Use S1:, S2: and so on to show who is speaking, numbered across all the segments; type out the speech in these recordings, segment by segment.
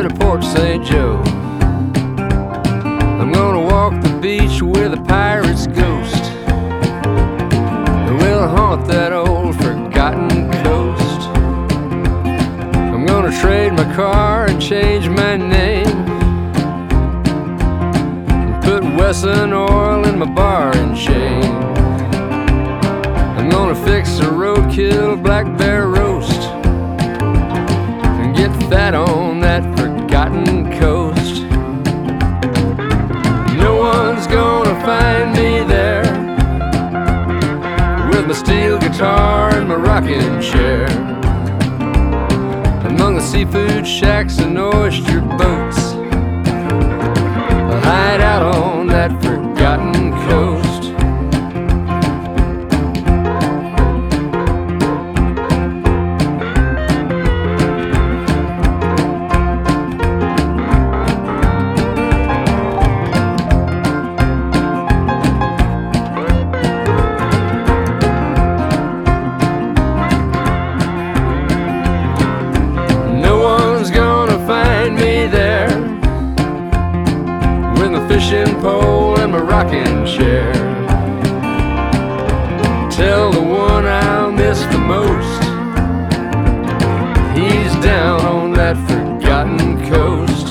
S1: Good of Port St. Joe. I'm gonna walk the beach with a pirate's ghost, and we'll haunt that old forgotten coast. I'm gonna trade my car and change my name, and put Wesson oil in my bar and chain. I'm gonna fix a roadkill black bear roast and get fat on that forgotten coast. No one's gonna find me there with my steel guitar and my rocking chair, among the seafood shacks and oyster boats. I'll hide out on that forgotten coast. Fishing pole and my rocking chair. Tell the one I'll miss the most, he's down on that forgotten coast.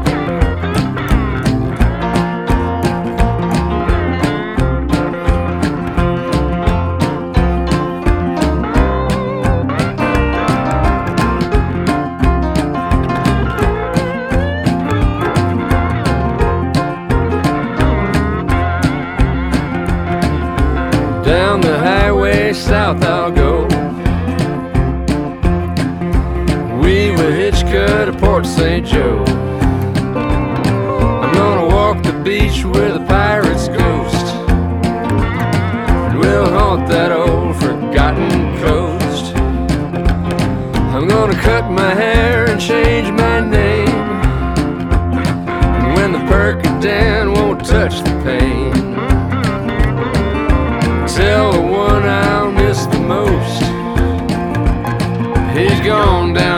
S1: Down the highway south I'll go. We will hitch cut to Port St. Joe. I'm gonna walk the beach with a pirate's ghost, and we'll haunt that old forgotten coast. I'm gonna cut my hair and change my name, and when the Percodan won't touch the pain, tell the one I'll miss the most, he's gone down